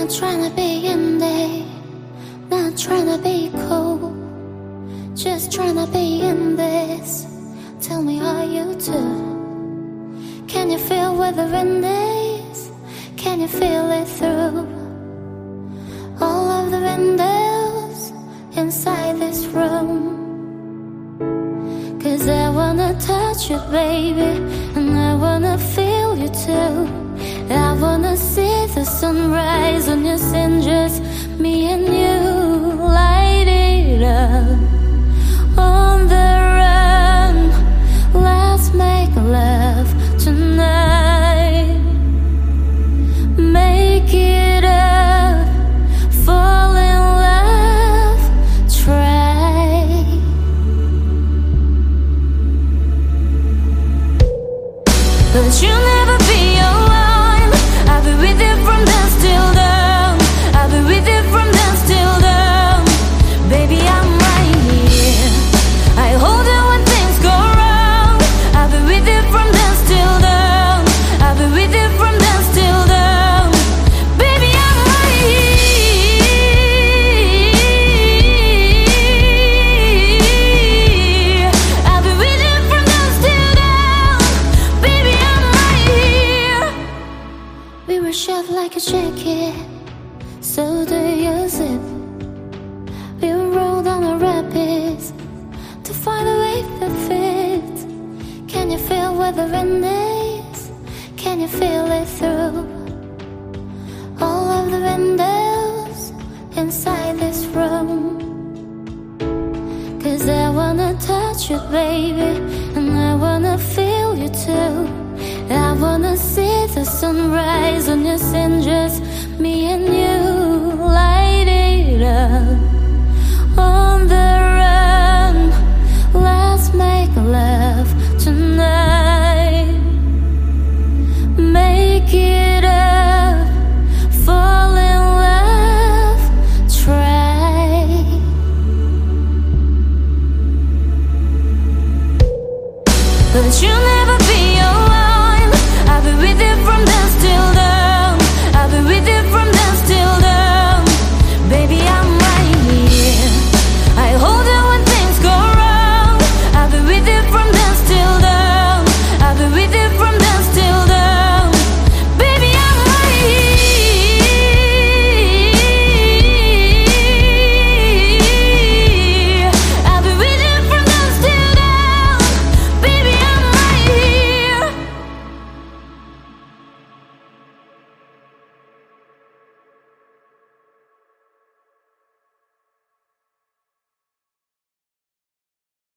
Not trying to be in there, not trying to be cool, just trying to be in this. Tell me how you do. Can you feel where the wind is? Can you feel it through all of the windows inside this room? 'Cause I wanna touch you, baby, and I wanna feel you too. I wanna see the sunrise on your skin, just me and you. Light it up on the run. Let's make love tonight. Make it up, fall in love, try. But you'll never be alone. I'll be with you from dusk till dawn. I'll be with you from dusk till dawn. Baby, I'm right here. I hold you when things go wrong. I'll be with you from dusk till dawn. I'll be with you from dusk till dawn. Baby, I'm right here. I'll be with you from dusk till dawn. Baby, I'm right here. We were shaped like a jacket, so do your zip. We rolled down the rapids to find a wave that fits. Can you feel where the wind is? Can you feel it through all of the windows inside this room? 'Cause I wanna touch you, baby, and I wanna feel you too. I wanna see the sunrise on your skin, just me and you. Light it